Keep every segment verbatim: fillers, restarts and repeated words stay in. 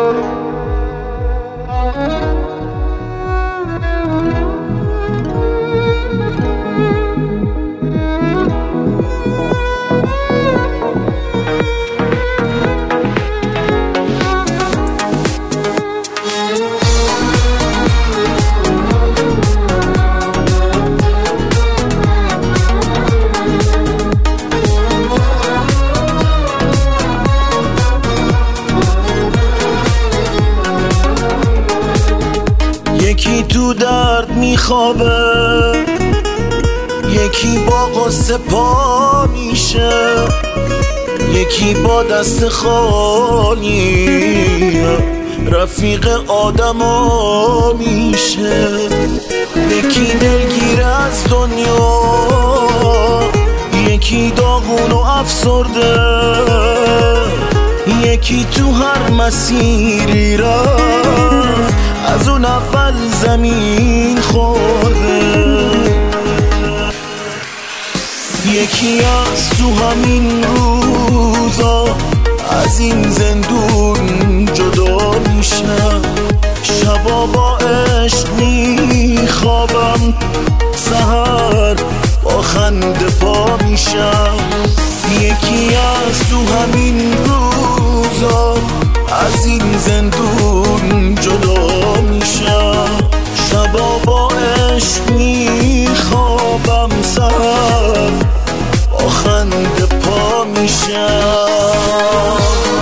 یکی تو درد میخوابه، یکی با قصه پا میشه، یکی با دست خالی رفیق آدما میشه. یکی دلگیر از دنیا، یکی داغون و افسرده، یکی تو هر مسیری رفت از اون اول زمین خورده. یکی از تو همین روزا از این زندون جدا میشم، شبا با عشق میخوابم، سحر با خنده پا میشم. یکی از تو همین روزا از این زندون جدا میشم، شبا با عشق میخوابم، سحر با خنده پا میشم.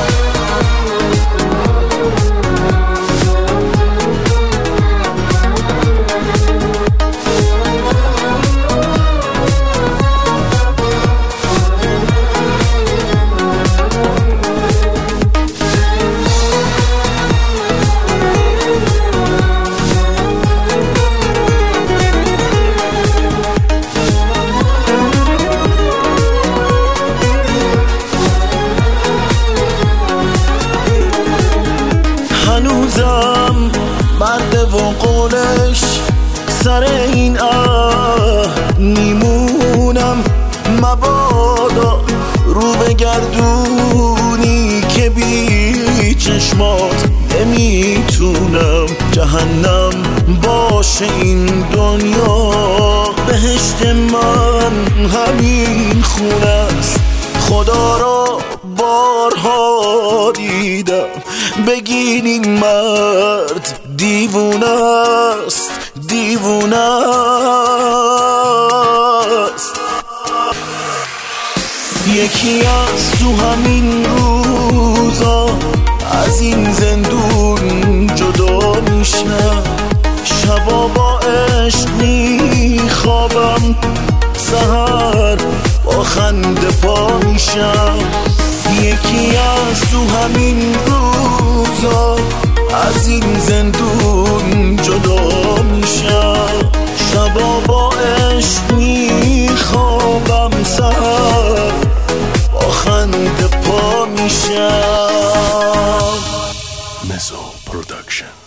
هنوزم مرده و قولش سر این عهد میمونم، مبادا رو بگردونی که بی چشمات نمیتونم. جهنم باشه این دنیا، بهشت من همین خونه است. خدا را بارها دیدم، بگین این مرد دیوونه است، دیوونه است. یکی از تو همین روزا از این زندون جدا میشم، شبا با عشق میخوابم، سحر با خنده پا میشم. یکی از تو همین روزا از این زندون جدا میشم، شبا با عشق میخوابم، سحر با خنده پا میشم. مزو پروداکشن.